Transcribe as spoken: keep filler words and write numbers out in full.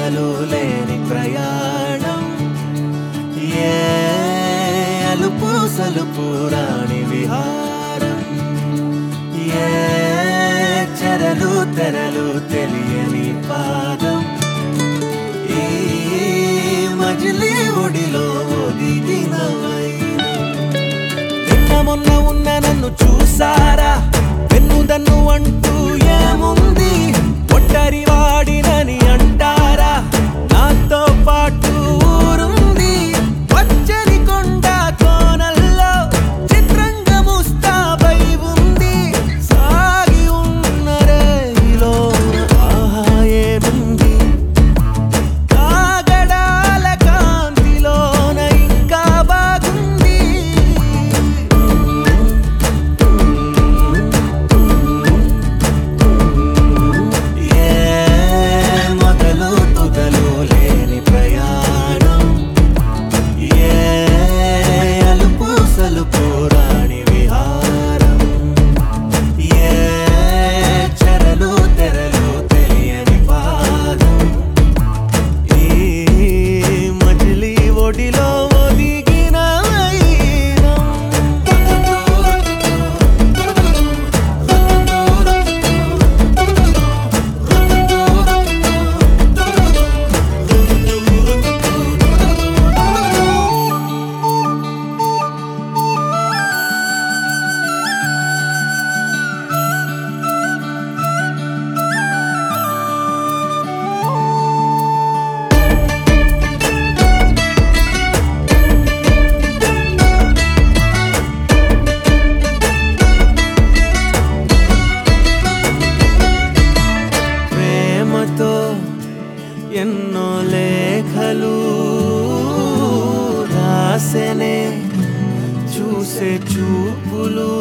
తుదలు లేని ప్రయాణం ఏ అలుపు సలుపు రాణి విహారం ఏ చెరలు తెరలు తెలియని పాదం ఈ మజిలీ ఒడిలో ఒదిగిన వైనం నిన్న మొన్న ఉన్న నన్ను చూసారా వెన్నుదన్ను అంటూ ఏముంది ఒంటరి వాడినని అంటారా నాతో పాటు ఊరుంది పచ్చని కొండ కోనల్లో చిత్రంగా ముస్తాబై ఉంది సాగి ఉన్న రేలో ఆహా ఏముంది కాగడాల కాంతిలోన ఇంకా బాగుంది ఎన్నో లేఖలు రాసెనే చూసే చూపులు